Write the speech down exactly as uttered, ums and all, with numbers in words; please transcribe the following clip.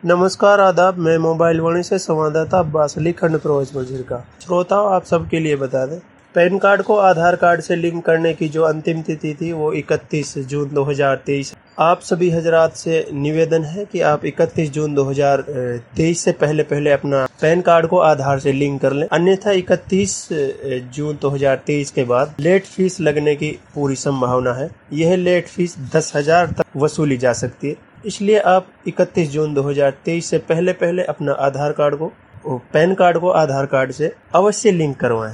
नमस्कार, आदाब। मैं मोबाइल वाणी से संवाददाता अब्बास अली खंड प्रवेश वजीर का। श्रोताओं, आप सबके लिए बता दें, पैन कार्ड को आधार कार्ड से लिंक करने की जो अंतिम तिथि थी वो इकतीस जून दो हज़ार तेईस। आप सभी हजरात से निवेदन है कि आप इकतीस जून दो हज़ार तेईस से पहले पहले अपना पैन कार्ड को आधार से लिंक कर लें, अन्यथा इकतीस जून दो हज़ार तेईस के बाद लेट फीस लगने की पूरी संभावना है। यह लेट फीस दस हजार तक वसूली जा सकती है। इसलिए आप इकतीस जून दो हज़ार तेईस से पहले पहले अपना आधार कार्ड को पैन कार्ड को आधार कार्ड से अवश्य लिंक करवाएं।